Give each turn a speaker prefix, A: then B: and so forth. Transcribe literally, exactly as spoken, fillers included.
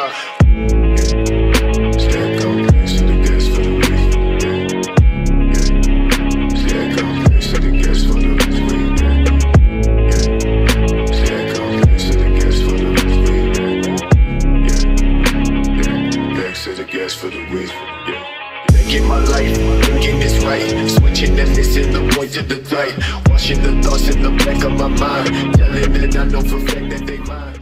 A: Uh. Stack up, place to the gas for the week. Stack up, place to the gas for the week. Stack up, place to the gas for the week. Back to the gas for the week. Get my life, thinking it's right. Switching and missing the point of the light. Washing the thoughts in the back of my mind. Telling that I know for a fact that they mine.